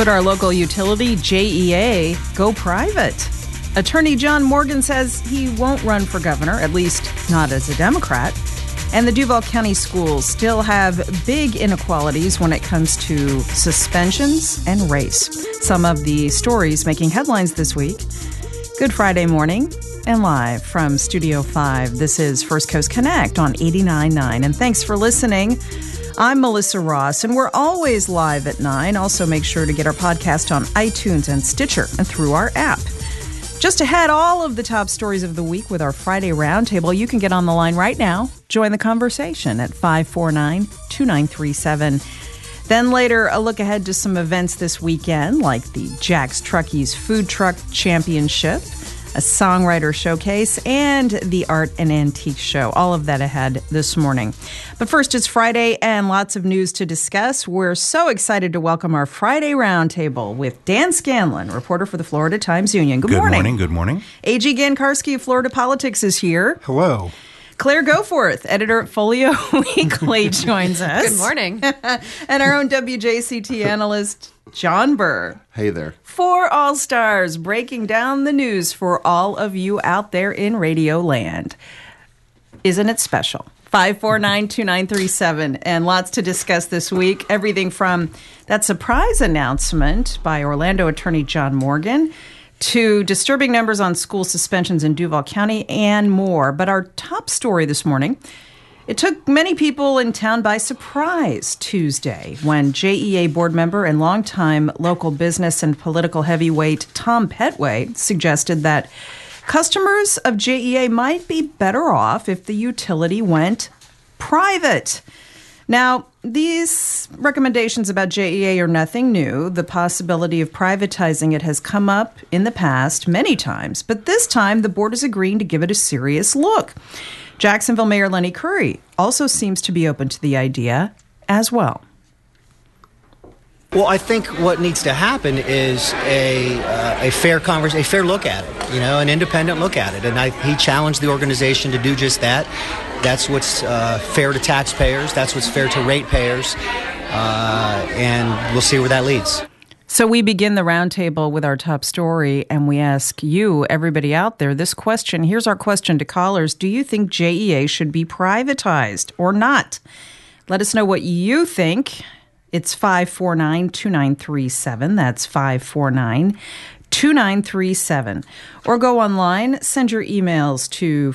Could our local utility, JEA, go private? Attorney John Morgan says he won't run for governor, at least not as a Democrat. And the Duval County schools still have big inequalities when it comes to suspensions and race. Some of the stories making headlines this week. Good Friday morning and live from Studio 5. This is First Coast Connect on 89.9. And thanks for listening. I'm Melissa Ross, and we're always live at 9. Also, make sure to get our podcast on iTunes and Stitcher and through our app. Just ahead, all of the top stories of the week with our Friday Roundtable. You can get on the line right now. Join the conversation at 549-2937. Then later, a look ahead to some events this weekend, like the Jack's Truckies Food Truck Championship, a songwriter showcase, and the Art and Antique Show. All of that ahead this morning. But first, it's Friday and lots of news to discuss. We're so excited to welcome our Friday Roundtable with Dan Scanlon, reporter for the Florida Times-Union. Good morning. Good morning. A.G. Gankarski of Florida Politics is here. Hello. Claire Goforth, editor at Folio Weekly, joins us. Good morning. And our own WJCT analyst, John Burr. Hey there. 4 all-stars breaking down the news for all of you out there in Radio Land. Isn't it special? 549-2937, and lots to discuss this week. Everything from that surprise announcement by Orlando attorney John Morgan to disturbing numbers on school suspensions in Duval County and more. But our top story this morning, it took many people in town by surprise Tuesday when JEA board member and longtime local business and political heavyweight Tom Petway suggested that customers of JEA might be better off if the utility went private. Now, these recommendations about JEA are nothing new. The possibility of privatizing it has come up in the past many times, but this time the board is agreeing to give it a serious look. Jacksonville Mayor Lenny Curry also seems to be open to the idea as well. Well, I think what needs to happen is a fair conversation, a fair look at it, an independent look at it. And he challenged the organization to do just that. That's what's fair to taxpayers. That's what's fair to ratepayers. And we'll see where that leads. So we begin the roundtable with our top story, and we ask you, everybody out there, this question. Here's our question to callers. Do you think JEA should be privatized or not? Let us know what you think. It's 549-2937. That's 549-2937. Or go online, send your emails to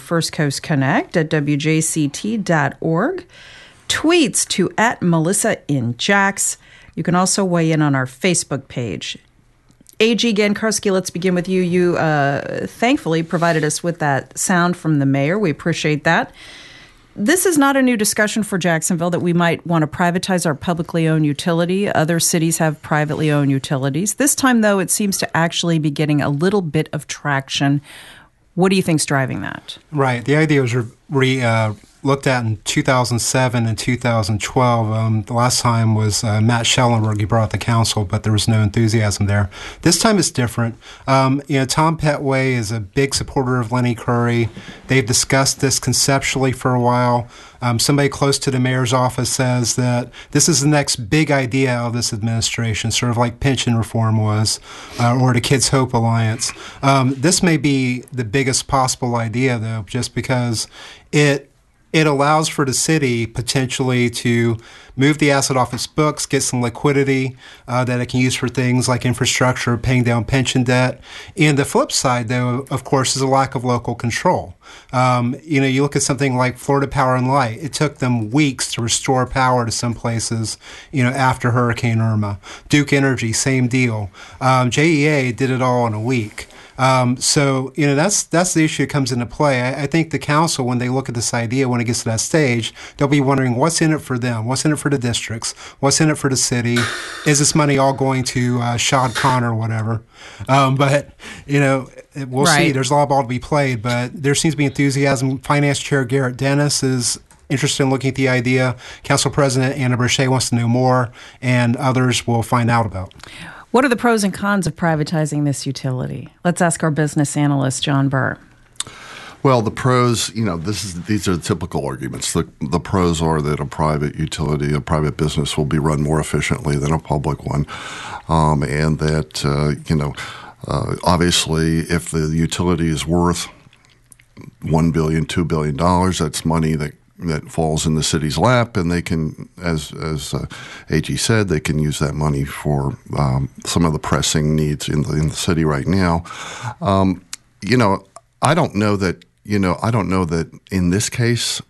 firstcoastconnect@wjct.org. Tweets to @MelissaInJax. You can also weigh in on our Facebook page. A.G. Gankarski, let's begin with you. You thankfully provided us with that sound from the mayor. We appreciate that. This is not a new discussion for Jacksonville that we might want to privatize our publicly owned utility. Other cities have privately owned utilities. This time, though, it seems to actually be getting a little bit of traction. What do you think's driving that? Right. The idea was looked at in 2007 and 2012. The last time was Matt Schellenberg. He brought it to council, but there was no enthusiasm there. This time it's different. Tom Petway is a big supporter of Lenny Curry. They've discussed this conceptually for a while. Somebody close to the mayor's office says that this is the next big idea of this administration, sort of like pension reform was, or the Kids Hope Alliance. This may be the biggest possible idea, though, just because it allows for the city potentially to move the asset off its books, get some liquidity that it can use for things like infrastructure, paying down pension debt. And the flip side, though, of course, is a lack of local control. You look at something like Florida Power and Light. It took them weeks to restore power to some places, after Hurricane Irma. Duke Energy, same deal. JEA did it all in a week. That's the issue that comes into play. I think the council, when they look at this idea, when it gets to that stage, they'll be wondering what's in it for them, what's in it for the districts, what's in it for the city. Is this money all going to Shad Khan or whatever? We'll see. There's a lot of ball to be played, but there seems to be enthusiasm. Finance Chair Garrett Dennis is interested in looking at the idea. Council President Anna Brachet wants to know more, and others will find out about. What are the pros and cons of privatizing this utility? Let's ask our business analyst, John Burr. Well, the pros, these are the typical arguments. The pros are that a private utility, a private business will be run more efficiently than a public one, and that, obviously, if the utility is worth $1 billion, $2 billion, that's money that falls in the city's lap, and they can, as AG said, they can use that money for some of the pressing needs in the city right now. I don't know that in this case,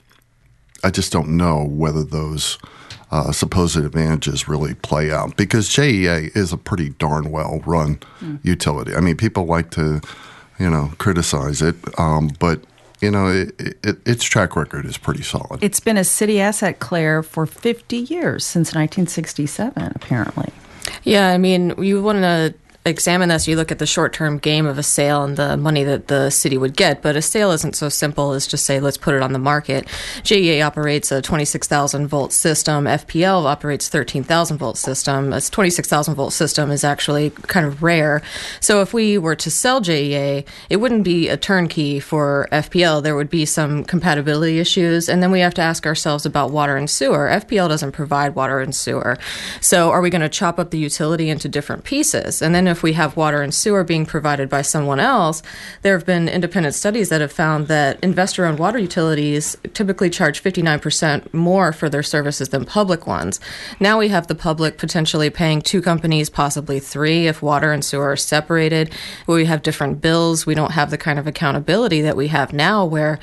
I just don't know whether those supposed advantages really play out, because JEA is a pretty darn well run utility. I mean, people like to, criticize it, but its track record is pretty solid. It's been a city asset, Claire, for 50 years, since 1967, apparently. Yeah, I mean, you want to examine this, you look at the short-term game of a sale and the money that the city would get, but a sale isn't so simple as just say, let's put it on the market. JEA operates a 26,000-volt system. FPL operates 13,000-volt system. A 26,000-volt system is actually kind of rare. So if we were to sell JEA, it wouldn't be a turnkey for FPL. There would be some compatibility issues, and then we have to ask ourselves about water and sewer. FPL doesn't provide water and sewer. So are we going to chop up the utility into different pieces? And then if we have water and sewer being provided by someone else, there have been independent studies that have found that investor-owned water utilities typically charge 59% more for their services than public ones. Now we have the public potentially paying two companies, possibly three, if water and sewer are separated. We have different bills. We don't have the kind of accountability that we have now where,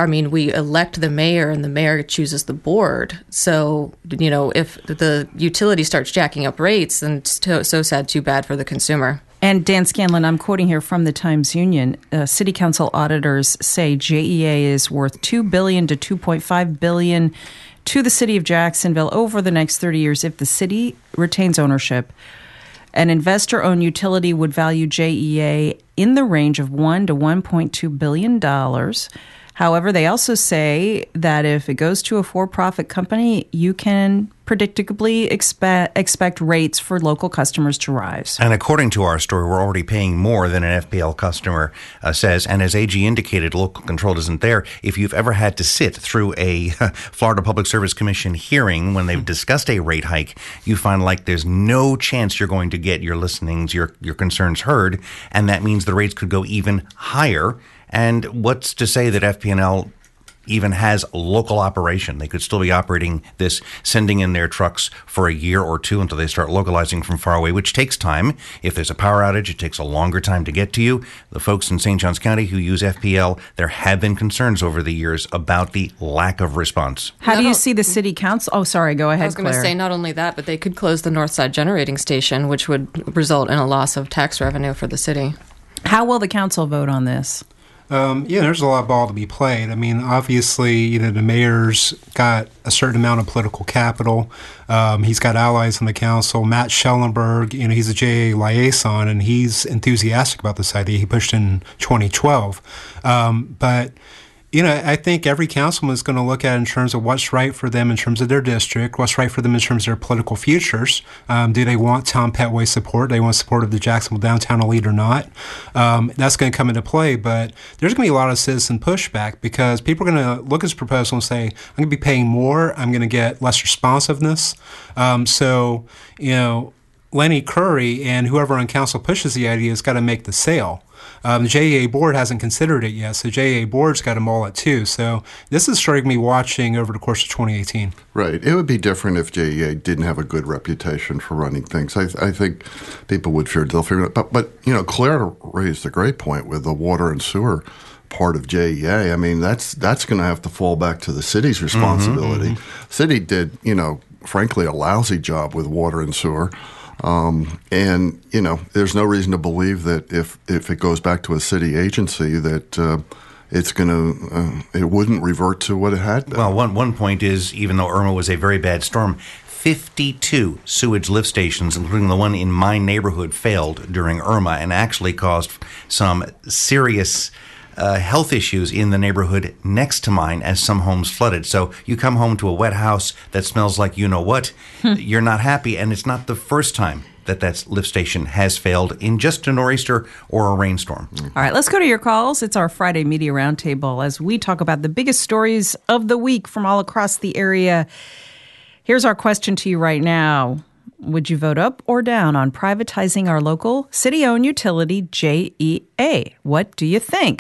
we elect the mayor and the mayor chooses the board. So, if the utility starts jacking up rates, then it's so sad, too bad for the consumer. And Dan Scanlon, I'm quoting here from the Times-Union. City Council auditors say JEA is worth $2 billion to $2.5 billion to the city of Jacksonville over the next 30 years if the city retains ownership. An investor-owned utility would value JEA in the range of $1 to $1.2 billion. However, they also say that if it goes to a for-profit company, you can predictably expect rates for local customers to rise. And according to our story, we're already paying more than an FPL customer says. And as AG indicated, local control isn't there. If you've ever had to sit through a Florida Public Service Commission hearing when they've discussed a rate hike, you find like there's no chance you're going to get your listenings, your concerns heard. And that means the rates could go even higher. And what's to say that FP&L even has local operation? They could still be operating this, sending in their trucks for a year or two until they start localizing from far away, which takes time. If there's a power outage, it takes a longer time to get to you. The folks in St. Johns County who use FPL, there have been concerns over the years about the lack of response. How do you see the city council? Oh, sorry, go ahead, I was going to Claire. say not only that, but they could close the Northside Generating Station, which would result in a loss of tax revenue for the city. How will the council vote on this? There's a lot of ball to be played. I mean, obviously, the mayor's got a certain amount of political capital. He's got allies on the council. Matt Schellenberg, he's a JA liaison, and he's enthusiastic about this idea. He pushed in 2012. But I think every councilman is going to look at it in terms of what's right for them in terms of their district, what's right for them in terms of their political futures. Do they want Tom Petway support? Do they want support of the Jacksonville Downtown Elite or not? That's going to come into play, but there's going to be a lot of citizen pushback because people are going to look at this proposal and say, I'm going to be paying more, I'm going to get less responsiveness. Lenny Curry and whoever on council pushes the idea has got to make the sale. The JEA board hasn't considered it yet, so JEA board's got to mull it too. So this is starting me watching over the course of 2018. Right. It would be different if JEA didn't have a good reputation for running things. I think people would fear they'll figure it out. But Claire raised a great point with the water and sewer part of JEA. I mean, that's going to have to fall back to the city's responsibility. City did, frankly, a lousy job with water and sewer. There's no reason to believe that if it goes back to a city agency that it wouldn't revert to what it had been. Well, one point is, even though Irma was a very bad storm, 52 sewage lift stations, including the one in my neighborhood, failed during Irma and actually caused some serious health issues in the neighborhood next to mine as some homes flooded. So you come home to a wet house that smells like you-know-what, you're not happy, and it's not the first time that lift station has failed in just a nor'easter or a rainstorm. All right, let's go to your calls. It's our Friday Media Roundtable as we talk about the biggest stories of the week from all across the area. Here's our question to you right now. Would you vote up or down on privatizing our local city-owned utility, JEA? What do you think?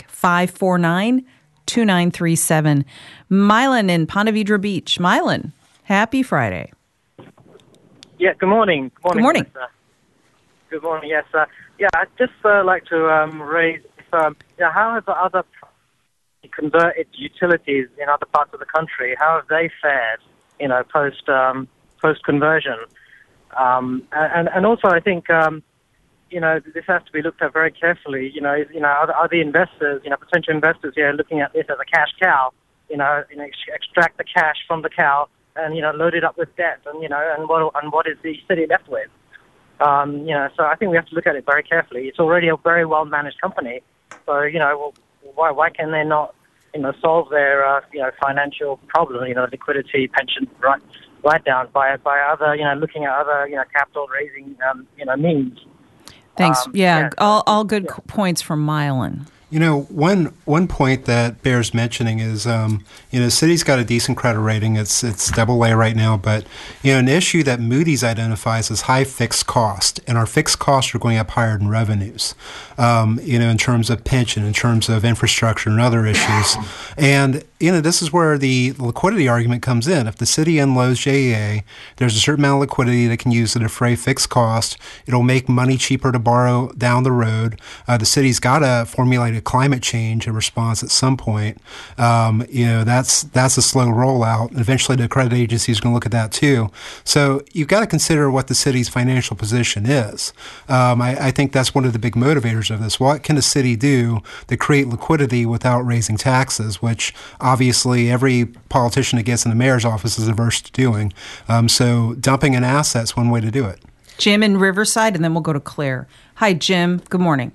549-2937. Mylan in Ponte Vedra Beach. Mylan, happy Friday. Yeah, good morning. Good morning. Good morning, yes. I'd just like to raise, how have other converted utilities in other parts of the country, how have they fared, post-conversion? And also, I think, this has to be looked at very carefully. Are the investors, potential investors here looking at this as a cash cow, extract the cash from the cow and, load it up with debt and what is the city left with? So I think we have to look at it very carefully. It's already a very well-managed company. So, why can they not, solve their, financial problem, liquidity, pension, write down by other, looking at other, capital raising, means. Thanks. All good points from Mylan. One point that bears mentioning is, the city's got a decent credit rating. It's AA right now, but, an issue that Moody's identifies as high fixed cost, and our fixed costs are going up higher than revenues, in terms of pension, in terms of infrastructure and other issues. And, this is where the liquidity argument comes in. If the city unloads JEA, there's a certain amount of liquidity that can use to defray fixed cost. It'll make money cheaper to borrow down the road. The city's got to formulate a climate change response at some point. That's a slow rollout. And eventually the credit agency is going to look at that too. So you've got to consider what the city's financial position is. I think that's one of the big motivators of this. What can the city do to create liquidity without raising taxes, which obviously every politician that gets in the mayor's office is averse to doing. So dumping an asset's one way to do it. Jim in Riverside, and then we'll go to Claire. Hi, Jim. Good morning.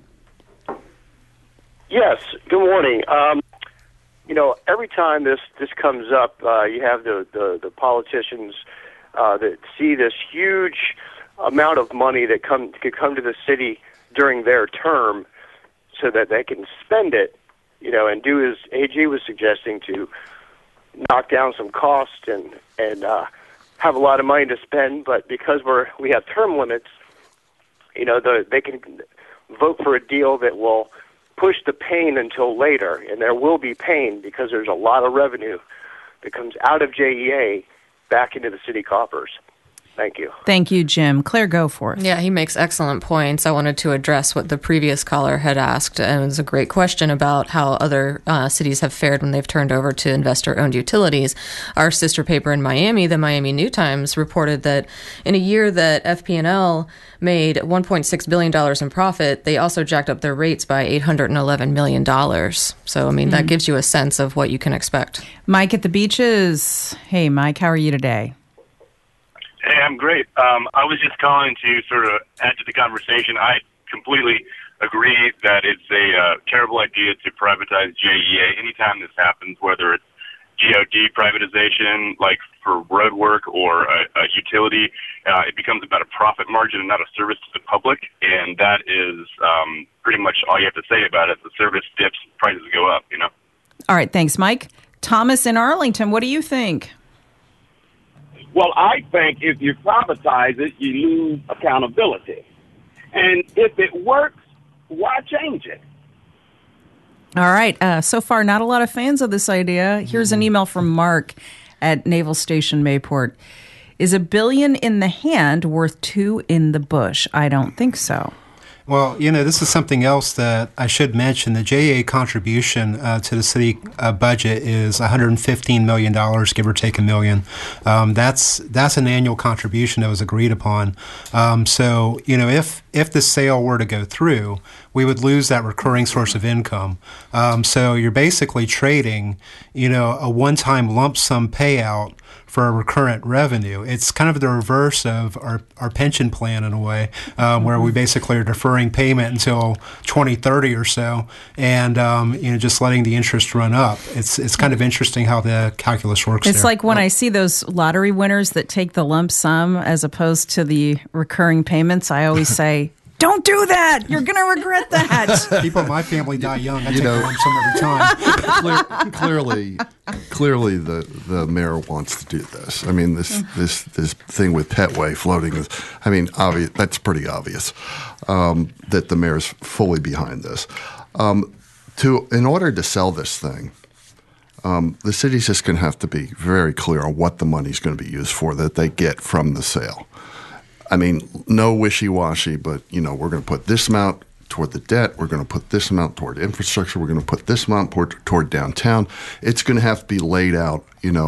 Yes, good morning. Every time this comes up, you have the politicians that see this huge amount of money that could come to the city during their term so that they can spend it, and do as AG was suggesting, to knock down some costs and have a lot of money to spend. But because we have term limits, they can vote for a deal that will push the pain until later, and there will be pain because there's a lot of revenue that comes out of JEA back into the city coffers. Thank you. Thank you, Jim. Claire, go for it. Yeah, he makes excellent points. I wanted to address what the previous caller had asked, and it was a great question about how other cities have fared when they've turned over to investor-owned utilities. Our sister paper in Miami, the Miami New Times, reported that in a year that FP&L made $1.6 billion in profit, they also jacked up their rates by $811 million. So, that gives you a sense of what you can expect. Mike at the Beaches. Hey, Mike, how are you today? Hey, I'm great. I was just calling to sort of add to the conversation. I completely agree that it's a terrible idea to privatize JEA. Anytime this happens, whether it's GOD privatization, like for road work or a utility, it becomes about a profit margin and not a service to the public. And that is pretty much all you have to say about it. The service dips, prices go up, All right, thanks, Mike. Thomas in Arlington, what do you think? Well, I think if you privatize it, you lose accountability. And if it works, why change it? All right. So far, not a lot of fans of this idea. Here's an email from Mark at Naval Station Mayport. Is $1 billion in the hand worth $2 in the bush? I don't think so. Well, this is something else that I should mention. The JEA contribution to the city budget is $115 million, give or take $1 million. That's an annual contribution that was agreed upon. So, if the sale were to go through, we would lose that recurring source of income. So you're basically trading, a one-time lump sum payout for a recurrent revenue. It's kind of the reverse of our pension plan in a way, where we basically are deferring payment until 2030 or so, and just letting the interest run up. It's kind of interesting how the calculus works. It's like when I see those lottery winners that take the lump sum as opposed to the recurring payments, I always say, don't do that. You're going to regret that. People in my family die young. I take a lump sum every time. Clearly, the mayor wants to do this. I mean, this thing with Petway floating is, obvious. That's pretty obvious that the mayor's fully behind this. In order to sell this thing, the city's just going to have to be very clear on what the money's going to be used for that they get from the sale. No wishy-washy, but, we're going to put this amount toward the debt. We're going to put this amount toward infrastructure. We're going to put this amount toward downtown. It's going to have to be laid out,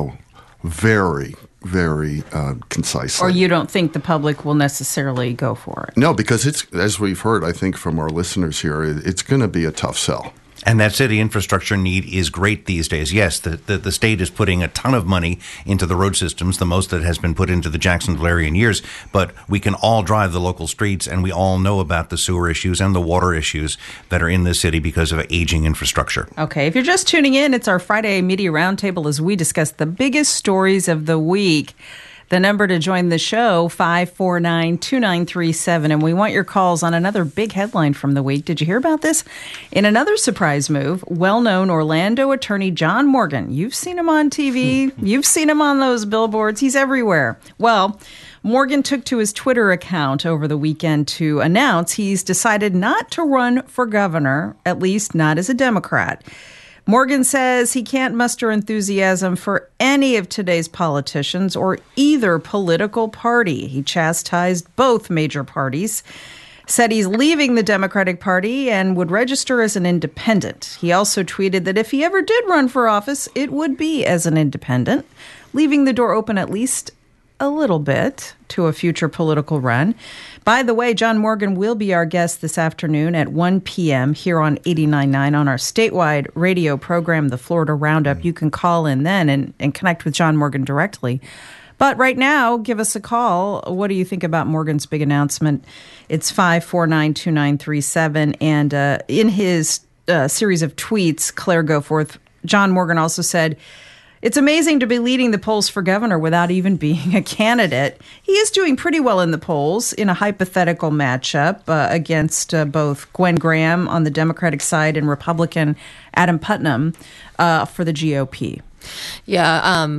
very, very concisely. Or you don't think the public will necessarily go for it? No, because it's, as we've heard, I think, from our listeners here, it's going to be a tough sell. And that city infrastructure need is great these days. Yes, the state is putting a ton of money into the road systems, the most that has been put into the Jacksonville area in years. But we can all drive the local streets, and we all know about the sewer issues and the water issues that are in the city because of aging infrastructure. Okay, if you're just tuning in, it's our Friday Media Roundtable as we discuss the biggest stories of the week. The number to join the show, 549-2937. And we want your calls on another big headline from the week. Did you hear about this? In another surprise move, well-known Orlando attorney John Morgan. You've seen him on TV. You've seen him on those billboards. He's everywhere. Well, Morgan took to his Twitter account over the weekend to announce he's decided not to run for governor, at least not as a Democrat. Morgan says he can't muster enthusiasm for any of today's politicians or either political party. He chastised both major parties, said he's leaving the Democratic Party and would register as an independent. He also tweeted that if he ever did run for office, it would be as an independent, leaving the door open at least a little bit to a future political run. By the way, John Morgan will be our guest this afternoon at 1 p.m. here on 89.9 on our statewide radio program, The Florida Roundup. You can call in then and connect with John Morgan directly. But right now, give us a call. What do you think about Morgan's big announcement? It's 549-2937. And in his series of tweets, Claire Goforth, John Morgan also said, it's amazing to be leading the polls for governor without even being a candidate. He is doing pretty well in the polls in a hypothetical matchup against both Gwen Graham on the Democratic side and Republican Adam Putnam for the GOP. Yeah,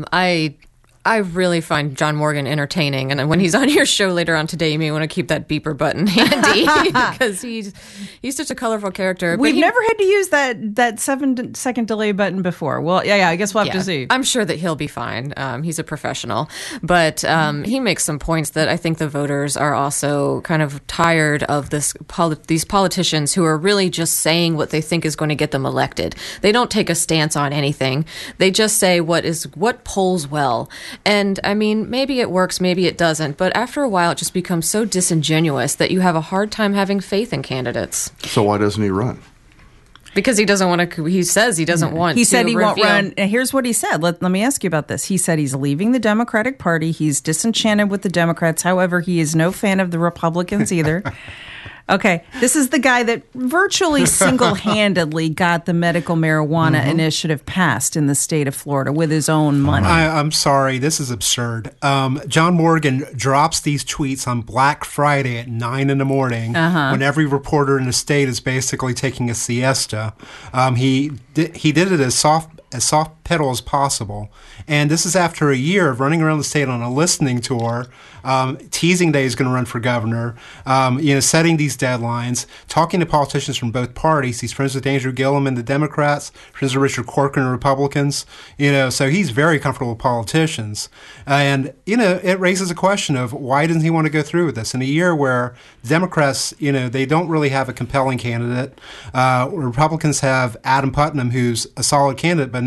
I really find John Morgan entertaining, and when he's on your show later on today, you may want to keep that beeper button handy because he's such a colorful character. We've never had to use that 7-second delay button before. Well, yeah, I guess we'll have to see. I'm sure that he'll be fine. He's a professional, but he makes some points that I think the voters are also kind of tired of these politicians who are really just saying what they think is going to get them elected. They don't take a stance on anything. They just say what polls well. And I mean, maybe it works, maybe it doesn't. But after a while, it just becomes so disingenuous that you have a hard time having faith in candidates. So why doesn't he run? Because he doesn't want to. He says he doesn't want. He said he won't run. And here's what he said. Let me ask you about this. He said he's leaving the Democratic Party. He's disenchanted with the Democrats. However, he is no fan of the Republicans either. Okay, this is the guy that virtually single-handedly got the medical marijuana initiative passed in the state of Florida with his own money. I'm sorry, this is absurd. John Morgan drops these tweets on Black Friday at 9 in the morning when every reporter in the state is basically taking a siesta. He did it as soft pedal as possible. And this is after a year of running around the state on a listening tour, teasing that he's going to run for governor, setting these deadlines, talking to politicians from both parties. He's friends with Andrew Gillum and the Democrats, friends with Richard Corcoran and Republicans, so he's very comfortable with politicians. And, it raises a question of why doesn't he want to go through with this? In a year where Democrats, they don't really have a compelling candidate. Republicans have Adam Putnam, who's a solid candidate, but known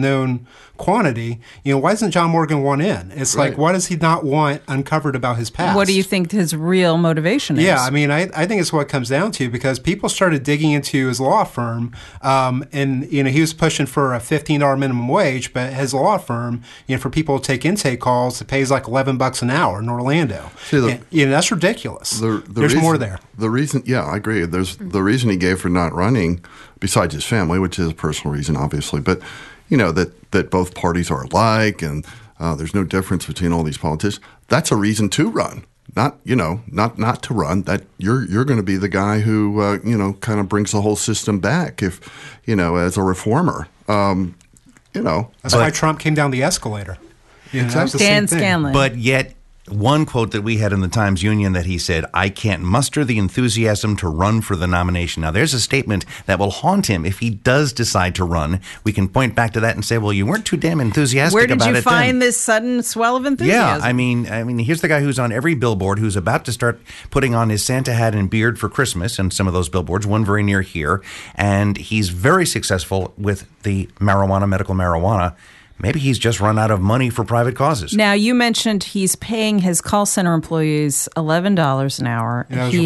quantity, why doesn't John Morgan want in? It's like, why does he not want uncovered about his past? What do you think his real motivation is? Yeah, I mean, I think it's what it comes down to, because people started digging into his law firm, and he was pushing for a $15 minimum wage, but his law firm, for people to take intake calls, it pays like $11 an hour in Orlando. See, that's ridiculous. There's more there. The reason, I agree. There's the reason he gave for not running, besides his family, which is a personal reason, obviously, but that both parties are alike, and there's no difference between all these politicians. That's a reason to run. Not to run. That you're going to be the guy who kind of brings the whole system back if as a reformer. That's why Trump came down the escalator. Dan Scanlon. But yet, one quote that we had in the Times-Union that he said, "I can't muster the enthusiasm to run for the nomination." Now, there's a statement that will haunt him if he does decide to run. We can point back to that and say, well, you weren't too damn enthusiastic about it. Where did you find then. This sudden swell of enthusiasm? Yeah, I mean, here's the guy who's on every billboard, who's about to start putting on his Santa hat and beard for Christmas, and some of those billboards, one very near here, and he's very successful with the medical marijuana. Maybe he's just run out of money for private causes. Now, you mentioned he's paying his call center employees $11 an hour.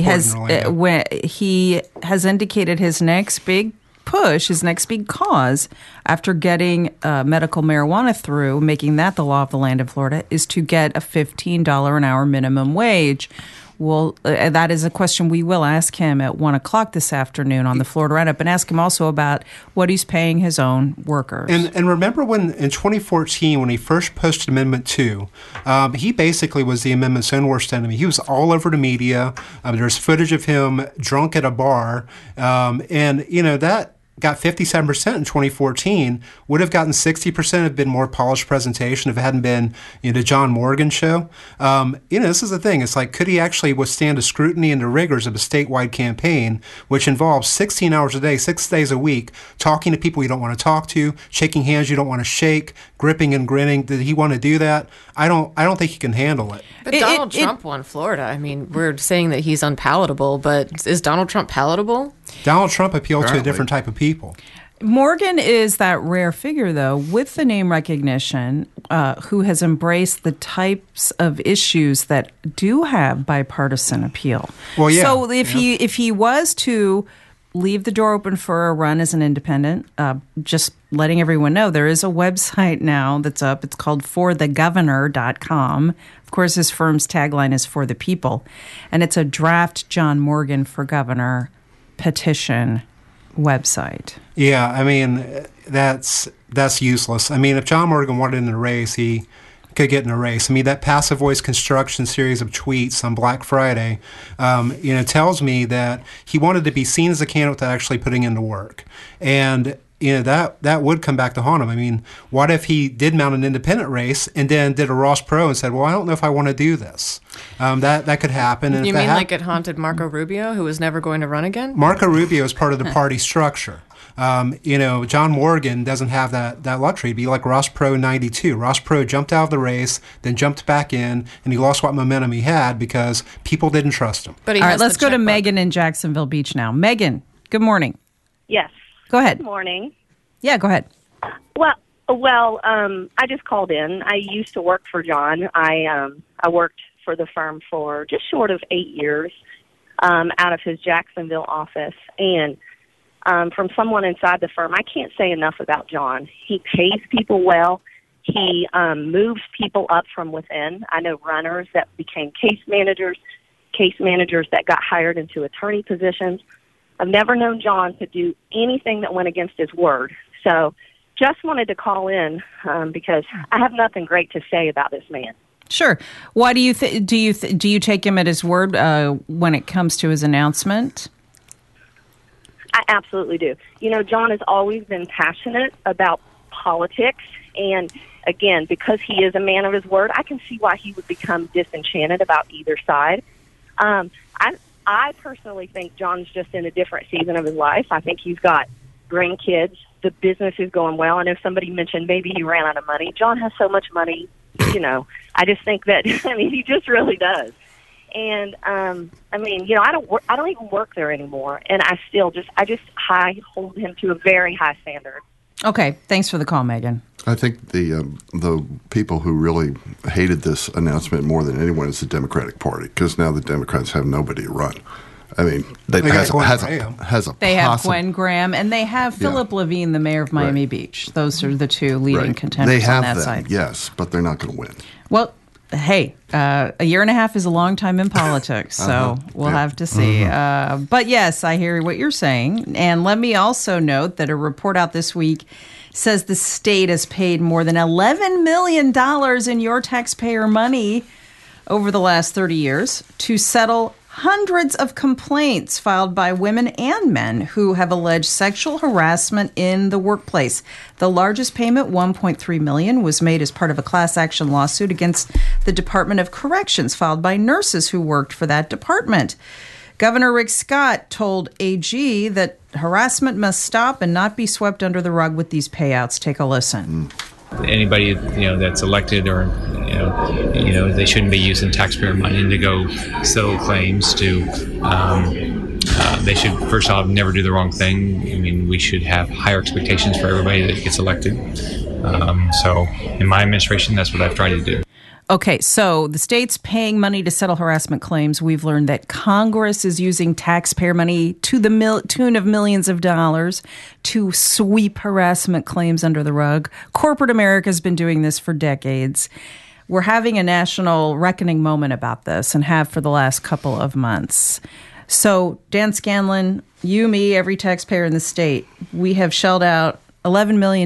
He has indicated his next big push, his next big cause, after getting medical marijuana through, making that the law of the land in Florida, is to get a $15 an hour minimum wage. Well, that is a question we will ask him at 1 o'clock this afternoon on the Florida Roundup, and ask him also about what he's paying his own workers. And remember when in 2014, when he first pushed Amendment 2, he basically was the amendment's own worst enemy. He was all over the media. There's footage of him drunk at a bar, and that got 57% in 2014, would have gotten 60% have been more polished presentation if it hadn't been the John Morgan show. This is the thing. It's like, could he actually withstand the scrutiny and the rigors of a statewide campaign, which involves 16 hours a day, 6 days a week, talking to people you don't want to talk to, shaking hands you don't want to shake, gripping and grinning? Did he want to do that? I don't think he can handle it. But Donald Trump won Florida. I mean, we're saying that he's unpalatable, but is Donald Trump palatable? Donald Trump appealed to a different type of people. Morgan is that rare figure, though, with the name recognition, who has embraced the types of issues that do have bipartisan appeal. Well, yeah. So if he was to leave the door open for a run as an independent, just letting everyone know, there is a website now that's up. It's called forthegovernor.com. Of course, his firm's tagline is "For the People," and it's a draft John Morgan for governor petition website. Yeah, I mean, that's useless. I mean, if John Morgan wanted in a race, he could get in a race. I mean, that passive voice construction series of tweets on Black Friday, tells me that he wanted to be seen as a candidate without actually putting in the work. And that would come back to haunt him. I mean, what if he did mount an independent race and then did a Ross Perot and said, well, I don't know if I want to do this. That could happen. And you mean like it haunted Marco Rubio, who was never going to run again? Marco Rubio is part of the party structure. John Morgan doesn't have that luxury. It'd be like Ross Perot in 92. Ross Perot jumped out of the race, then jumped back in, and he lost what momentum he had because people didn't trust him. But all right, let's go to Megan in Jacksonville Beach now. Megan, good morning. Yes. Go ahead. Good morning. Yeah, go ahead. Well, I just called in. I used to work for John. I worked for the firm for just short of 8 years out of his Jacksonville office. And from someone inside the firm, I can't say enough about John. He pays people well. He moves people up from within. I know runners that became case managers that got hired into attorney positions. I've never known John to do anything that went against his word. So just wanted to call in because I have nothing great to say about this man. Sure. Why do you do you take him at his word when it comes to his announcement? I absolutely do. John has always been passionate about politics, and again, because he is a man of his word, I can see why he would become disenchanted about either side. I personally think John's just in a different season of his life. I think he's got grandkids. The business is going well. I know somebody mentioned maybe he ran out of money. John has so much money, I just think that, he just really does. And, I don't even work there anymore. And I just hold him to a very high standard. Okay, thanks for the call, Megan. I think the people who really hated this announcement more than anyone is the Democratic Party, because now the Democrats have nobody to run. I mean, they have Gwen Graham, and they have Philip Levine, the mayor of Miami Beach. Those are the two leading contenders they have on that them, side. Yes, but they're not going to win. Well, hey, a year and a half is a long time in politics, so we'll have to see. But yes, I hear what you're saying. And let me also note that a report out this week says the state has paid more than $11 million in your taxpayer money over the last 30 years to settle hundreds of complaints filed by women and men who have alleged sexual harassment in the workplace. The largest payment, $1.3 million, was made as part of a class action lawsuit against the Department of Corrections filed by nurses who worked for that department. Governor Rick Scott told AG that harassment must stop and not be swept under the rug with these payouts. Take a listen. Anybody that's elected, or they shouldn't be using taxpayer money to go settle claims. They should first off never do the wrong thing. I mean, we should have higher expectations for everybody that gets elected. So in my administration, that's what I've tried to do. Okay, so the state's paying money to settle harassment claims. We've learned that Congress is using taxpayer money to the tune of millions of dollars to sweep harassment claims under the rug. Corporate America has been doing this for decades. We're having a national reckoning moment about this and have for the last couple of months. So, Dan Scanlon, you, me, every taxpayer in the state, we have shelled out $11 million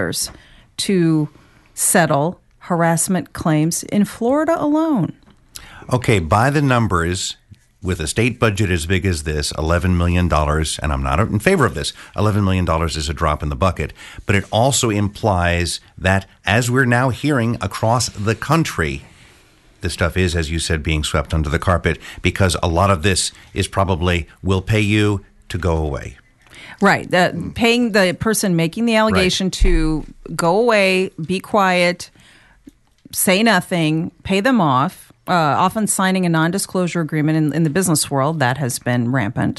to settle harassment claims in Florida alone. Okay, by the numbers, with a state budget as big as this, $11 million, and I'm not in favor of this, $11 million is a drop in the bucket, but it also implies that, as we're now hearing across the country, this stuff is, as you said, being swept under the carpet, because a lot of this is probably, we'll pay you to go away. Right. Paying the person making the allegation to go away, be quiet, say nothing, pay them off, often signing a non-disclosure agreement in the business world. That has been rampant.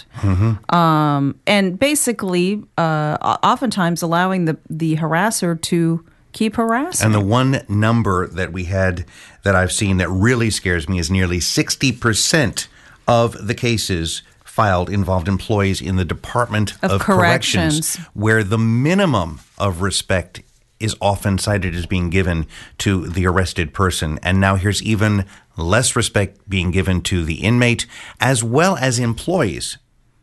And basically, oftentimes allowing the harasser to keep harassing. And the one number that we had that I've seen that really scares me is nearly 60% of the cases filed involved employees in the Department of Corrections, where the minimum of respect is often cited as being given to the arrested person. And now here's even less respect being given to the inmate as well as employees.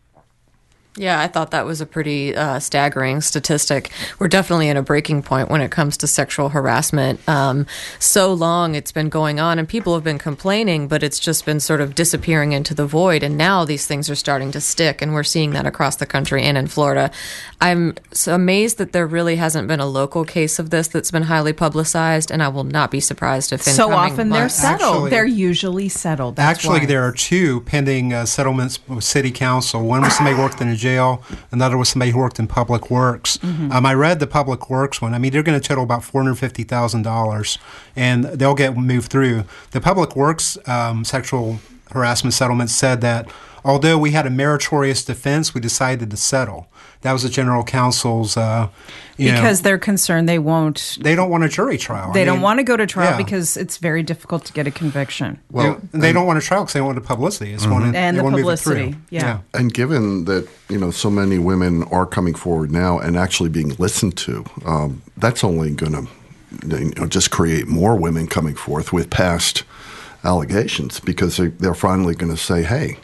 Yeah, I thought that was a pretty staggering statistic. We're definitely at a breaking point when it comes to sexual harassment. So long it's been going on and people have been complaining, but it's just been sort of disappearing into the void. And now these things are starting to stick, and we're seeing that across the country and in Florida. I'm so amazed that there really hasn't been a local case of this that's been highly publicized, and I will not be surprised if so often they're settled. They're usually settled. There are two pending settlements with City Council. One was somebody who worked in a jail. Another was somebody who worked in Public Works. I read the Public Works one. I mean, they're going to total about $450,000, and they'll get moved through. The Public Works sexual harassment settlement said that although we had a meritorious defense, we decided to settle. That was the general counsel's, because they're concerned they don't want a jury trial. They don't want to go to trial because it's very difficult to get a conviction. Well, they don't want a trial because they want the publicity. It's and the publicity, And given that, so many women are coming forward now and actually being listened to, that's only going to, just create more women coming forth with past allegations, because they're finally going to say, hey,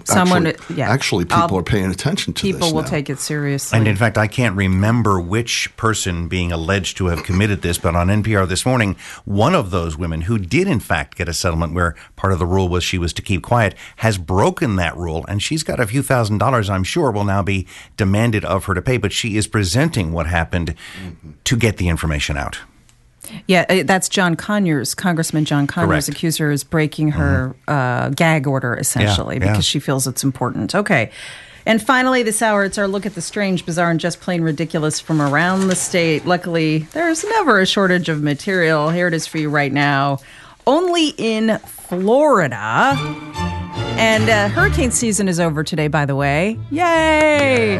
actually people are paying attention to this People will now. take it seriously. And in fact, I can't remember which person being alleged to have committed this, but on NPR this morning, one of those women who did in fact get a settlement where part of the rule was she was to keep quiet has broken that rule, and she's got a few $1,000s I'm sure will now be demanded of her to pay, but she is presenting what happened to get the information out. Yeah, that's Congressman John Conyers accused her as breaking her gag order, essentially, because she feels it's important. Okay. And finally, this hour, it's our look at the strange, bizarre, and just plain ridiculous from around the state. Luckily, there's never a shortage of material. Here it is for you right now. Only in Florida. And hurricane season is over today, by the way. Yay!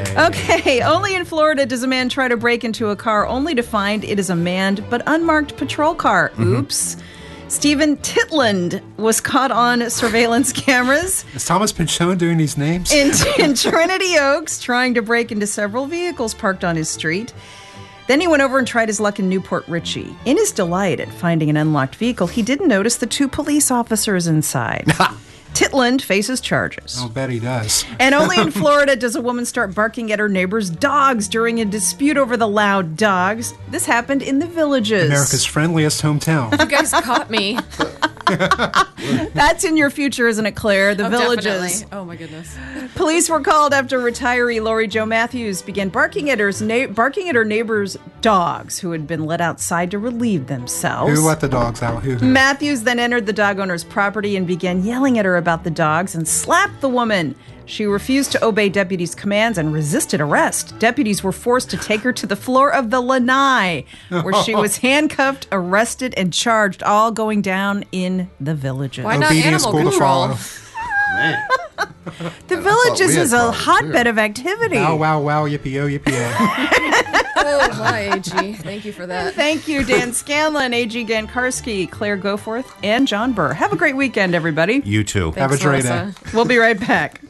Okay, only in Florida does a man try to break into a car only to find it is a manned but unmarked patrol car. Oops. Stephen Titland was caught on surveillance cameras. Has Thomas been shown doing these names? In Trinity Oaks, trying to break into several vehicles parked on his street. Then he went over and tried his luck in Newport Richey. In his delight at finding an unlocked vehicle, he didn't notice the 2 police officers inside. Titland faces charges. I'll bet he does. And only in Florida does a woman start barking at her neighbor's dogs during a dispute over the loud dogs. This happened in the Villages. America's friendliest hometown. You guys caught me. That's in your future, isn't it, Claire? The Villages. Definitely. Oh, my goodness. Police were called after retiree Lori Jo Matthews began barking at her neighbor's dogs who had been let outside to relieve themselves. Who let the dogs out? Who? Matthews then entered the dog owner's property and began yelling at her about the dogs and slapped the woman. She refused to obey deputies' commands and resisted arrest. Deputies were forced to take her to the floor of the lanai, where she was handcuffed, arrested, and charged, all going down in the Villages. Why not Obedience animal school to control? Man. The Villages we is had a problems hotbed of activity. Wow, wow, wow, yippee-oh, yippee-oh. Oh, my AG. Thank you for that. Thank you, Dan Scanlon, A.G. Gankarski, Claire Goforth, and John Burr. Have a great weekend, everybody. You too. Have a Thanks, great Melissa. day. We'll be right back.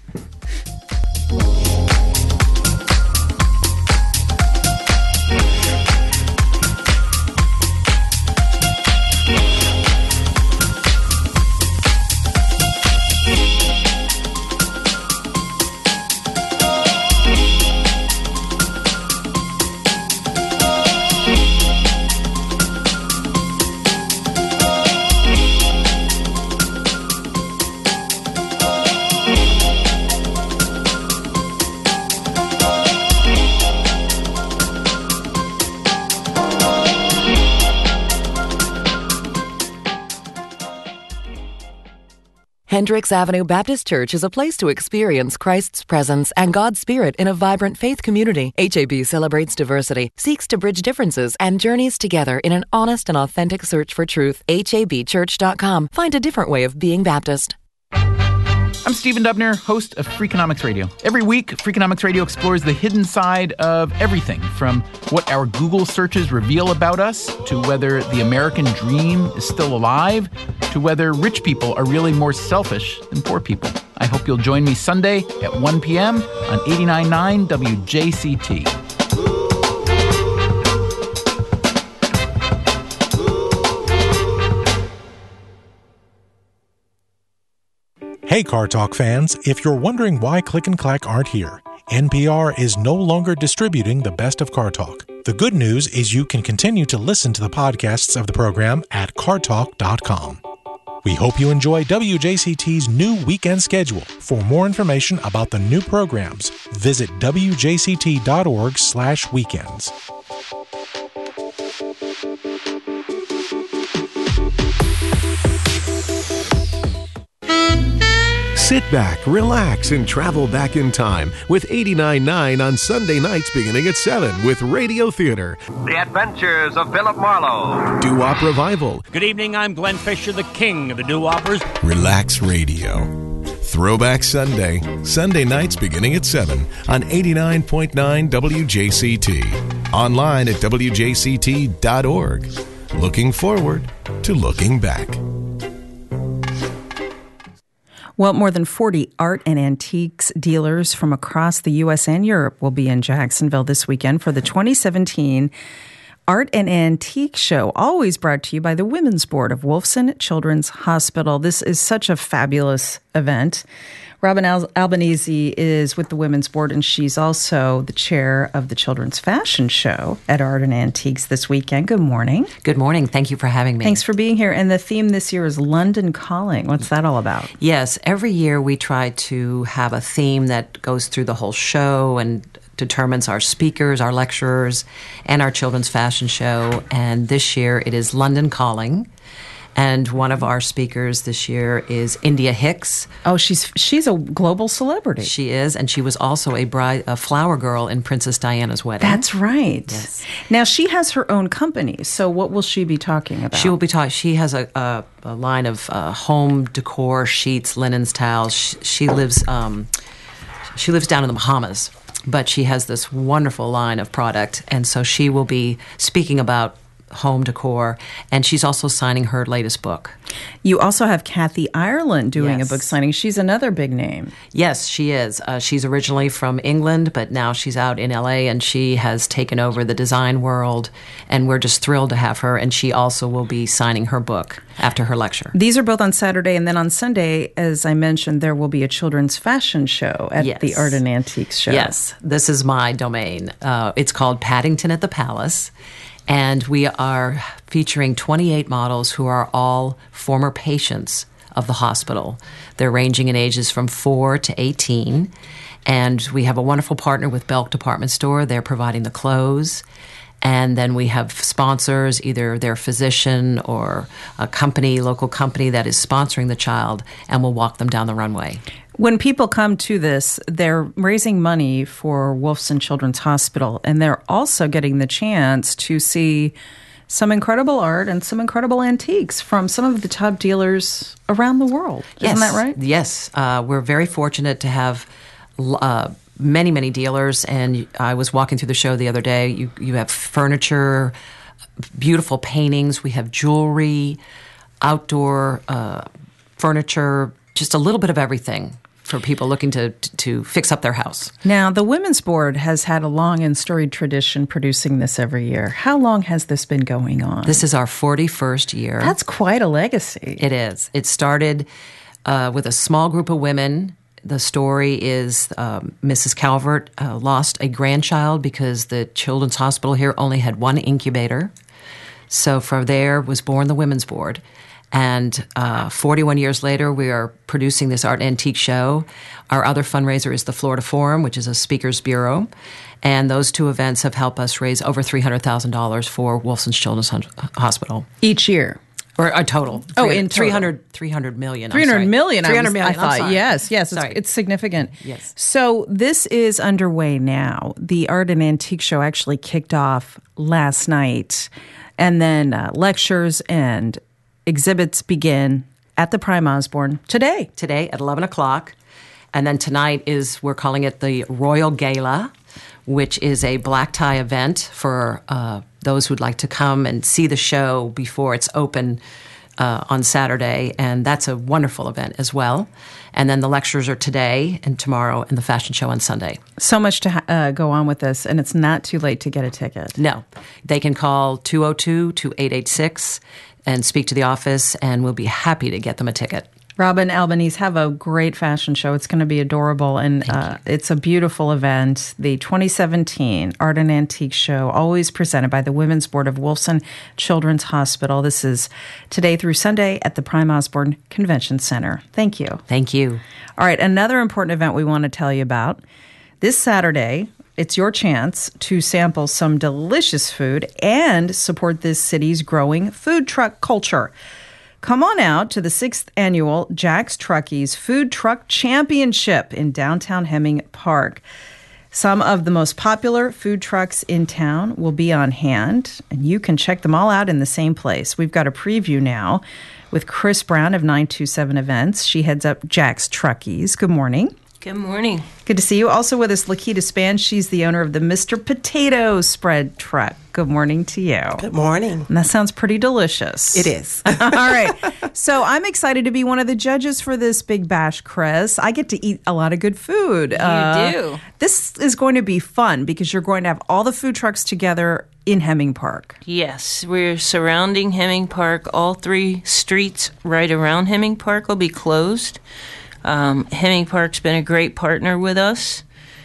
Hendricks Avenue Baptist Church is a place to experience Christ's presence and God's Spirit in a vibrant faith community. HAB celebrates diversity, seeks to bridge differeces, and journeys together in an honest and authentic search for truth. HABchurch.com. Find a different way of being Baptist. I'm Stephen Dubner, host of Freakonomics Radio. Every week, Freakonomics Radio explores the hidden side of everything, from what our Google searches reveal about us, to whether the American dream is still alive, to whether rich people are really more selfish than poor people. I hope you'll join me Sunday at 1 p.m. on 89.9 WJCT. Hey Car Talk fans, if you're wondering why Click and Clack aren't here, NPR is no longer distributing the best of Car Talk. The good news is you can continue to listen to the podcasts of the program at cartalk.com. We hope you enjoy WJCT's new weekend schedule. For more information about the new programs, visit wjct.org/weekends. Sit back, relax, and travel back in time with 89.9 on Sunday nights beginning at 7 with Radio Theater. The Adventures of Philip Marlowe. Doo-Wop Revival. Good evening, I'm Glenn Fisher, the king of the doo-woppers. Relax Radio. Throwback Sunday. Sunday nights beginning at 7 on 89.9 WJCT. Online at WJCT.org. Looking forward to looking back. Well, more than 40 art and antiques dealers from across the U.S. and Europe will be in Jacksonville this weekend for the 2017 Art and Antique Show, always brought to you by the Women's Board of Wolfson Children's Hospital. This is such a fabulous event. Robin Albanese is with the Women's Board, and she's also the chair of the Children's Fashion Show at Art and Antiques this weekend. Good morning. Good morning. Thank you for having me. Thanks for being here. And the theme this year is London Calling. What's that all about? Yes, every year we try to have a theme that goes through the whole show and determines our speakers, our lecturers, and our children's fashion show. And this year it is London Calling. And one of our speakers this year is India Hicks. Oh, she's a global celebrity. She is, and she was also a flower girl in Princess Diana's wedding. That's right. Yes. Now, she has her own company, so what will she be talking about? She will be talking. She has a line of home decor, sheets, linens, towels. She lives down in the Bahamas. but she has this wonderful line of product. And so she will be speaking about home decor, and she's also signing her latest book. You also have Kathy Ireland doing a book signing. She's another big name. Yes, she is. She's originally from England, but now she's out in LA, and she has taken over the design world, and we're just thrilled to have her. And she also will be signing her book after her lecture. These are both on Saturday, and then on Sunday, as I mentioned, there will be a children's fashion show at the Art and Antiques Show. Yes, this is my domain. It's called Paddington at the Palace. And we are featuring 28 models who are all former patients of the hospital. They're ranging in ages from 4 to 18. And we have a wonderful partner with Belk Department Store. They're providing the clothes. And then we have sponsors, either their physician or a company, local company that is sponsoring the child, and will walk them down the runway. When people come to this, they're raising money for Wolfson Children's Hospital, and they're also getting the chance to see some incredible art and some incredible antiques from some of the top dealers around the world. Isn't that right? Yes. We're very fortunate to have many, many dealers, and I was walking through the show the other day. You have furniture, beautiful paintings. We have jewelry, outdoor furniture, just a little bit of everything for people looking to fix up their house. Now, the Women's Board has had a long and storied tradition producing this every year. How long has this been going on? This is our 41st year. That's quite a legacy. It is. It started with a small group of women. The story is Mrs. Calvert lost a grandchild because the Children's Hospital here only had one incubator. So from there was born the Women's Board. And 41 years later, we are producing this art and antique show. Our other fundraiser is the Florida Forum, which is a speakers bureau. And those two events have helped us raise over $300,000 for Wolfson's Children's Hospital. Each year? Or a total. In total. 300 million. 300 million. 300 million. I thought, sorry. yes. It's significant. Yes. So this is underway now. The Art and Antique Show actually kicked off last night. And then lectures and exhibits begin at the Prime Osborne today. Today at 11 o'clock. And then tonight we're calling it the Royal Gala, which is a black tie event for those who'd like to come and see the show before it's open on Saturday. And that's a wonderful event as well. And then the lectures are today and tomorrow, and the fashion show on Sunday. So much to go on with this, and it's not too late to get a ticket. No. They can call 202-2886 and speak to the office, and we'll be happy to get them a ticket. Robin Albanese, have a great fashion show. It's going to be adorable, and it's a beautiful event. The 2017 Art and Antique Show, always presented by the Women's Board of Wolfson Children's Hospital. This is today through Sunday at the Prime Osborne Convention Center. Thank you. Thank you. All right, another important event we want to tell you about. This Saturday, it's your chance to sample some delicious food and support this city's growing food truck culture. Come on out to the 6th annual Jack's Truckies Food Truck Championship in downtown Hemming Park. Some of the most popular food trucks in town will be on hand, and you can check them all out in the same place. We've got a preview now with Chris Brown of 927 Events. She heads up Jack's Truckies. Good morning. Good morning. Good to see you. Also with us, Lakita Span. She's the owner of the Mr. Potato Spread Truck. Good morning to you. Good morning. And that sounds pretty delicious. It is. All right. So I'm excited to be one of the judges for this big bash, Chris. I get to eat a lot of good food. You do. This is going to be fun because you're going to have all the food trucks together in Hemming Park. Yes, we're surrounding Hemming Park. All 3 streets right around Hemming Park will be closed. Hemming Park's been a great partner with us,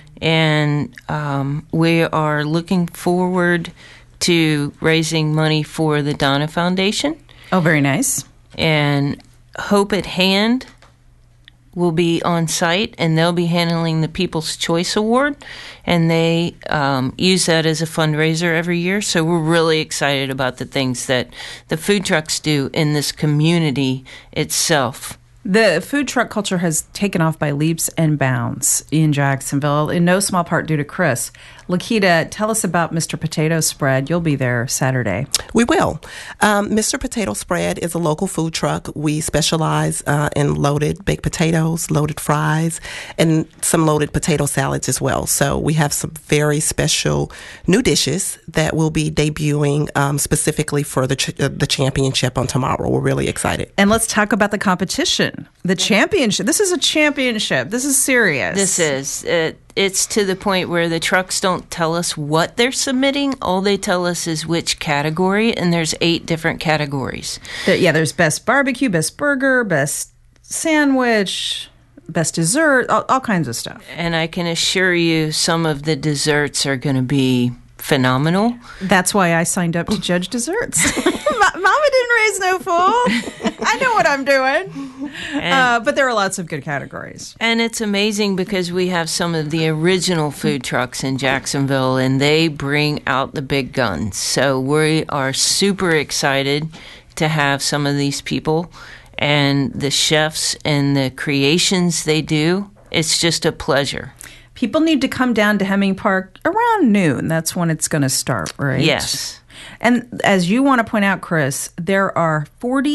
and we are looking forward to raising money for the Donna Foundation. Oh, very nice. And Hope at Hand will be on site, and they'll be handling the People's Choice Award, and they use that as a fundraiser every year. So we're really excited about the things that the food trucks do in this community itself. The food truck culture has taken off by leaps and bounds in Jacksonville, in no small part due to Chris. Lakita, tell us about Mr. Potato Spread. You'll be there Saturday. We will. Mr. Potato Spread is a local food truck. We specialize in loaded baked potatoes, loaded fries, and some loaded potato salads as well. So we have some very special new dishes that will be debuting specifically for the championship on tomorrow. We're really excited. And let's talk about the competition. The championship. This is a championship. This is serious. This is. It's to the point where the trucks don't tell us what they're submitting. All they tell us is which category, and there's 8 different categories. There's best barbecue, best burger, best sandwich, best dessert, all kinds of stuff. And I can assure you some of the desserts are going to be phenomenal. That's why I signed up to judge desserts. Mama didn't raise no fool. I know what I'm doing. But there are lots of good categories. And it's amazing because we have some of the original food trucks in Jacksonville, and they bring out the big guns. So we are super excited to have some of these people and the chefs and the creations they do. It's just a pleasure. People need to come down to Hemming Park around noon. That's when it's going to start, right? Yes. And as you want to point out, Chris, there are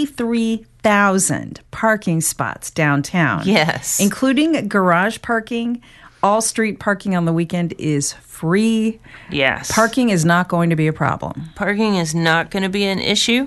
43,000 parking spots downtown. Yes. Including garage parking. All street parking on the weekend is free. Yes. Parking is not going to be a problem. Parking is not going to be an issue.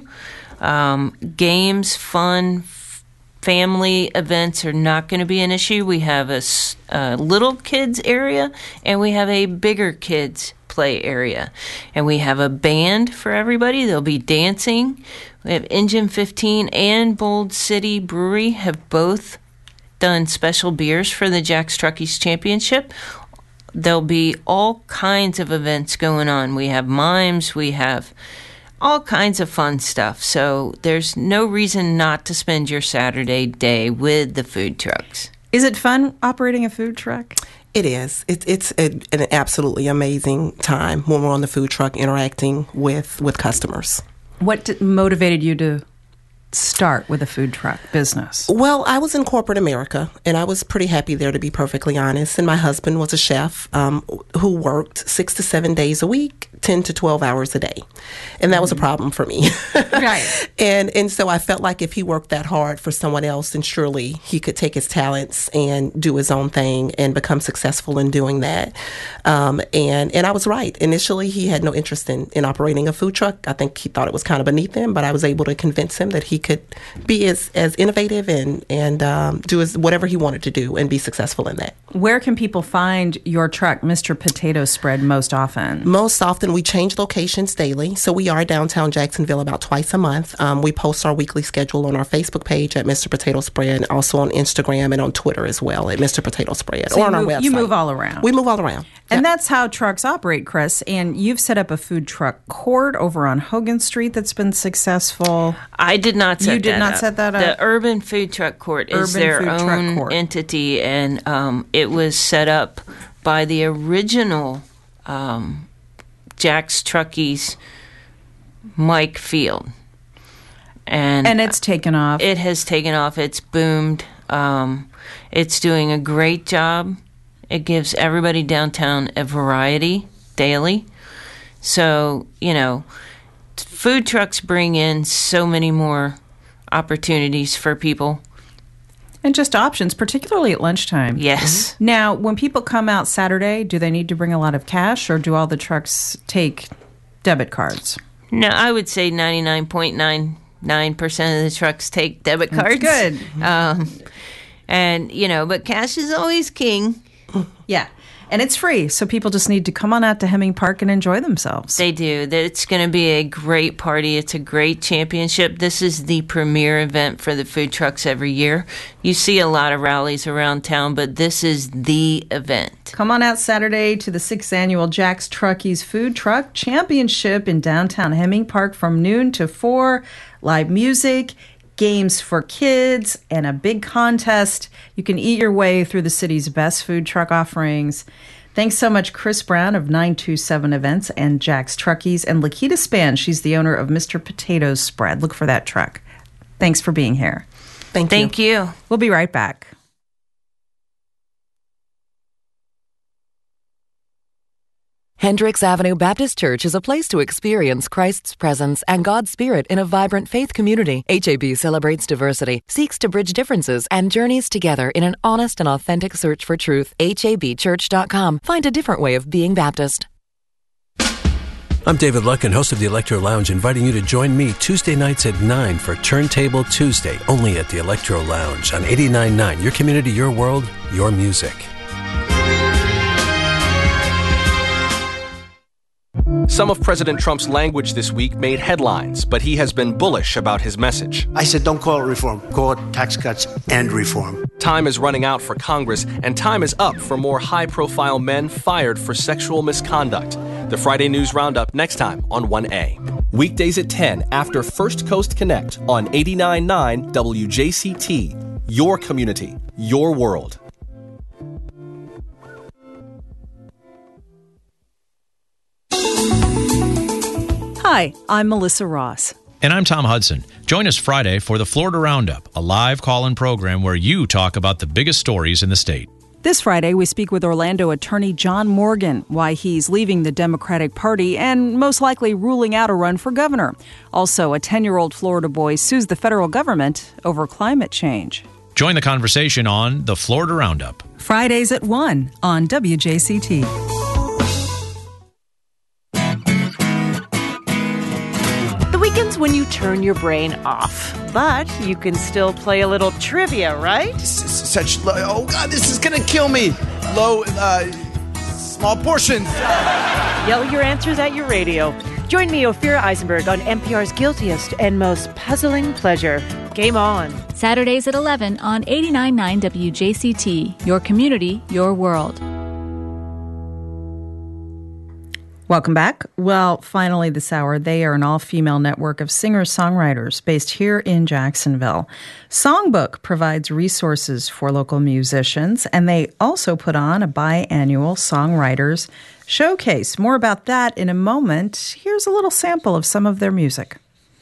Games, fun, family events are not going to be an issue. We have a little kids area, and we have a bigger kids play area. And we have a band for everybody. There'll be dancing. We have Engine 15 and Bold City Brewery have both done special beers for the Jack's Truckies Championship. There'll be all kinds of events going on. We have mimes. We have all kinds of fun stuff. So there's no reason not to spend your Saturday day with the food trucks. Is it fun operating a food truck? It is. It's an absolutely amazing time when we're on the food truck interacting with customers. What motivated you to start with a food truck business? Well, I was in corporate America, and I was pretty happy there, to be perfectly honest. And my husband was a chef who worked 6 to 7 days a week, 10 to 12 hours a day. And that was a problem for me. Right. And so I felt like if he worked that hard for someone else, then surely he could take his talents and do his own thing and become successful in doing that. And I was right. Initially, he had no interest in operating a food truck. I think he thought it was kind of beneath him, but I was able to convince him that he could be as innovative and do whatever he wanted to do and be successful in that. Where can people find your truck, Mr. Potato Spread, most often? Most often, we change locations daily. So we are downtown Jacksonville about twice a month. We post our weekly schedule on our Facebook page at Mr. Potato Spread, also on Instagram and on Twitter as well at Mr. Potato Spread, so or on our website. You move all around. We move all around. And that's how trucks operate, Chris. And you've set up a food truck court over on Hogan Street that's been successful. I did not set that up. You did not set that up? The Urban Food Truck Court is their own entity, and it was set up by the original Jack's Truckies, Mike Field. And it's taken off. It has taken off. It's boomed. It's doing a great job. It gives everybody downtown a variety daily. So, food trucks bring in so many more opportunities for people. And just options, particularly at lunchtime. Yes. Mm-hmm. Now, when people come out Saturday, do they need to bring a lot of cash, or do all the trucks take debit cards? No, I would say 99.99% of the trucks take debit cards. That's good. But cash is always king. Yeah. And it's free, so people just need to come on out to Hemming Park and enjoy themselves. They do. It's going to be a great party. It's a great championship. This is the premier event for the food trucks every year. You see a lot of rallies around town, but this is the event. Come on out Saturday to the 6th Annual Jack's Truckies Food Truck Championship in downtown Hemming Park from noon to 4. Live music, games for kids, and a big contest. You can eat your way through the city's best food truck offerings. Thanks so much, Chris Brown of 927 Events and Jack's Truckies, and Lakita Span. She's the owner of Mr. Potato Spread. Look for that truck. Thanks for being here. Thank you. We'll be right back. Hendricks Avenue Baptist Church is a place to experience Christ's presence and God's Spirit in a vibrant faith community. HAB celebrates diversity, seeks to bridge differences, and journeys together in an honest and authentic search for truth. HABchurch.com. Find a different way of being Baptist. I'm David Luckin, host of the Electro Lounge, inviting you to join me Tuesday nights at 9 for Turntable Tuesday, only at the Electro Lounge on 89.9. Your community, your world, your music. Some of President Trump's language this week made headlines, but he has been bullish about his message. I said, don't call it reform. Call it tax cuts and reform. Time is running out for Congress, and time is up for more high-profile men fired for sexual misconduct. The Friday News Roundup next time on 1A. Weekdays at 10 after First Coast Connect on 89.9 WJCT. Your community, your world. Hi, I'm Melissa Ross. And I'm Tom Hudson. Join us Friday for the Florida Roundup, a live call-in program where you talk about the biggest stories in the state. This Friday, we speak with Orlando attorney John Morgan, why he's leaving the Democratic Party and most likely ruling out a run for governor. Also, a 10-year-old Florida boy sues the federal government over climate change. Join the conversation on the Florida Roundup. Fridays at 1 on WJCT. Weekends when you turn your brain off, but you can still play a little trivia, right? Such low, oh God, this is gonna kill me. Low, small portions. Yell your answers at your radio. Join me, Ophira Eisenberg, on NPR's Guiltiest and Most Puzzling Pleasure. Game on. Saturdays at 11 on 89.9 WJCT. Your community, your world. Welcome back. Well, finally this hour, they are an all-female network of singer-songwriters based here in Jacksonville. Songbook provides resources for local musicians, and they also put on a biannual Songwriters Showcase. More about that in a moment. Here's a little sample of some of their music.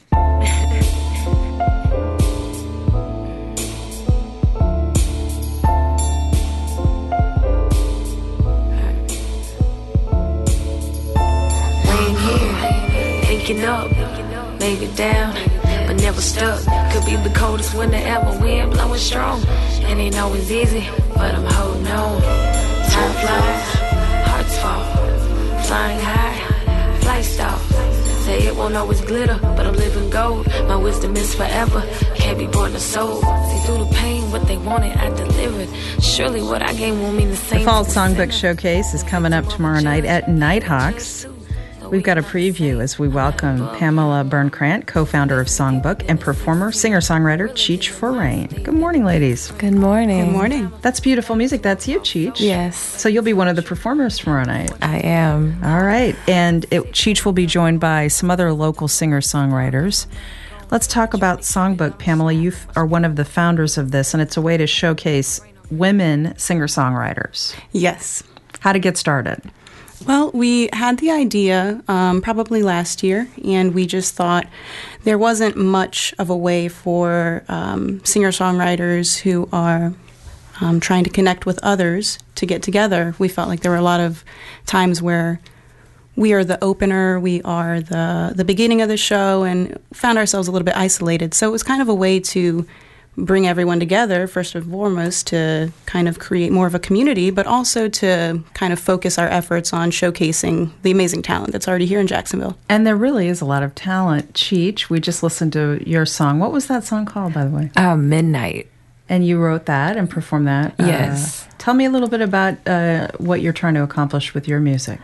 Up, make it down, but never stuck. Could be the coldest winter ever, wind blowing strong. It ain't always easy, but I'm holding on. Time flies, hearts fall, flying high, flight stall. Say it won't always glitter, but I'm living gold. My wisdom is forever, can't be born a soul. See through the pain, what they wanted, I delivered. Surely what I gained won't mean the same. The Fall Songbook Showcase is coming up tomorrow night at Nighthawks. We've got a preview as we welcome Pamela Byrne-Krant, co-founder of Songbook, and performer, singer-songwriter Cheech Forain. Good morning, ladies. Good morning. Good morning. That's beautiful music. That's you, Cheech. Yes. So you'll be one of the performers tomorrow night. I am. All right. And Cheech will be joined by some other local singer-songwriters. Let's talk about Songbook. Pamela, you are one of the founders of this, and it's a way to showcase women singer-songwriters. Yes. How to get started? Well, we had the idea probably last year, and we just thought there wasn't much of a way for singer-songwriters who are trying to connect with others to get together. We felt like there were a lot of times where we are the opener, we are the beginning of the show, and found ourselves a little bit isolated. So it was kind of a way to bring everyone together, first and foremost, to kind of create more of a community, but also to kind of focus our efforts on showcasing the amazing talent that's already here in Jacksonville. And there really is a lot of talent. Cheech, we just listened to your song. What was that song called, by the way? Midnight. And you wrote that and performed that? Yes. Tell me a little bit about what you're trying to accomplish with your music.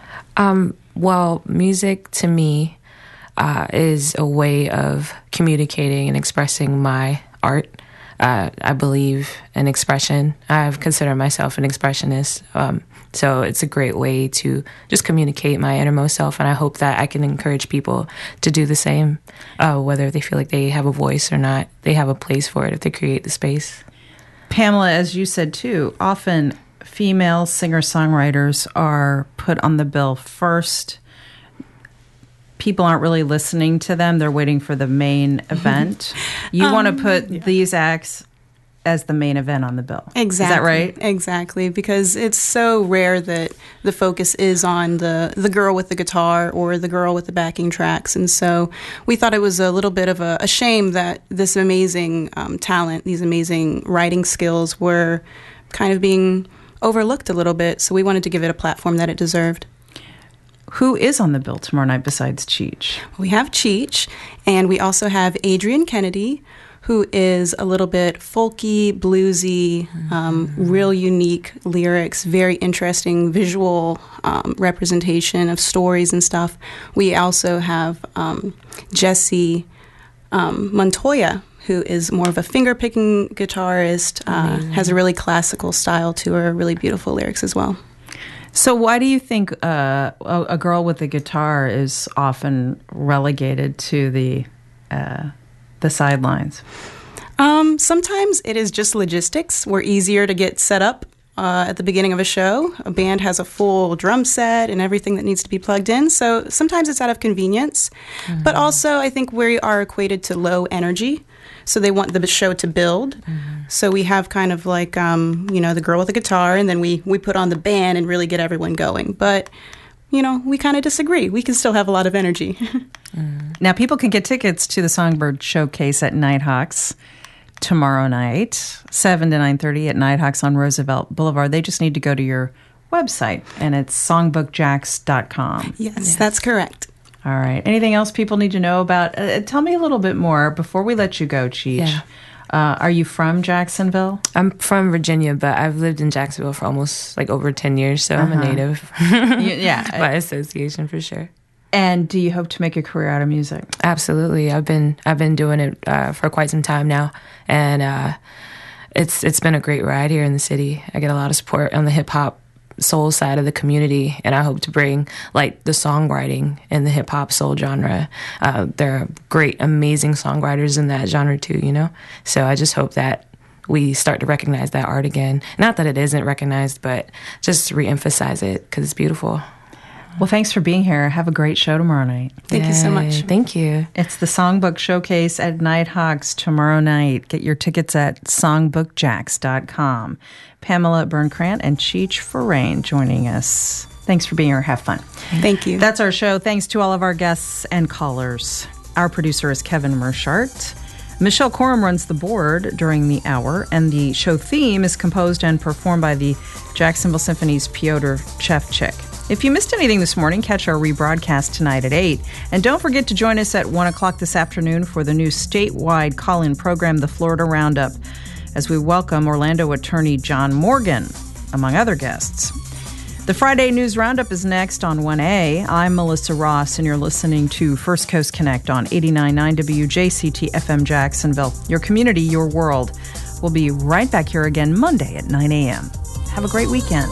Well, music to me is a way of communicating and expressing my art. I believe in expression. I consider myself an expressionist. So it's a great way to just communicate my innermost self. And I hope that I can encourage people to do the same, whether they feel like they have a voice or not. They have a place for it if they create the space. Pamela, as you said too, often female singer-songwriters are put on the bill first. People aren't really listening to them. They're waiting for the main event. You want to put these acts as the main event on the bill. Exactly. Is that right? Exactly, because it's so rare that the focus is on the girl with the guitar or the girl with the backing tracks. And so we thought it was a little bit of a shame that this amazing talent, these amazing writing skills were kind of being overlooked a little bit. So we wanted to give it a platform that it deserved. Who is on the bill tomorrow night besides Cheech? We have Cheech, and we also have Adrian Kennedy, who is a little bit folky, bluesy, real unique lyrics, very interesting visual representation of stories and stuff. We also have Jesse Montoya, who is more of a finger-picking guitarist, has a really classical style to her, really beautiful lyrics as well. So why do you think a girl with a guitar is often relegated to the sidelines? Sometimes it is just logistics. We're easier to get set up at the beginning of a show. A band has a full drum set and everything that needs to be plugged in. So sometimes it's out of convenience. Mm-hmm. But also I think we are equated to low energy. So they want the show to build. Mm-hmm. So we have kind of like, the girl with the guitar, and then we put on the band and really get everyone going. But we kind of disagree. We can still have a lot of energy. Mm. Now, people can get tickets to the Songbird Showcase at Nighthawks tomorrow night, 7 to 9:30 at Nighthawks on Roosevelt Boulevard. They just need to go to your website, and it's songbookjacks.com. Yes, that's correct. All right. Anything else people need to know about? Tell me a little bit more before we let you go, Cheech. Yeah. Are you from Jacksonville? I'm from Virginia, but I've lived in Jacksonville for almost over 10 years, so I'm a native. Yeah. By association, for sure. And do you hope to make a career out of music? Absolutely. I've been doing it for quite some time now, and it's been a great ride here in the city. I get a lot of support on the hip-hop soul side of the community, and I hope to bring the songwriting in the hip-hop soul genre. There are great, amazing songwriters in that genre too, So I just hope that we start to recognize that art again. Not that it isn't recognized, but just re-emphasize it because it's beautiful. Well, thanks for being here. Have a great show tomorrow night. Thank you so much. Thank you. It's the Songbook Showcase at Nighthawks tomorrow night. Get your tickets at songbookjacks.com. Pamela Byrne-Crant and Cheech Forain joining us. Thanks for being here. Have fun. Thank you. That's our show. Thanks to all of our guests and callers. Our producer is Kevin Mershart. Michelle Corum runs the board during the hour, and the show theme is composed and performed by the Jacksonville Symphony's Piotr Shevchik. If you missed anything this morning, catch our rebroadcast tonight at 8. And don't forget to join us at 1 o'clock this afternoon for the new statewide call-in program, the Florida Roundup, as we welcome Orlando attorney John Morgan, among other guests. The Friday News Roundup is next on 1A. I'm Melissa Ross, and you're listening to First Coast Connect on 89.9 WJCT FM Jacksonville. Your community, your world. We'll be right back here again Monday at 9 a.m. Have a great weekend.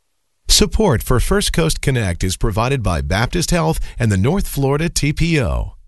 Support for First Coast Connect is provided by Baptist Health and the North Florida TPO.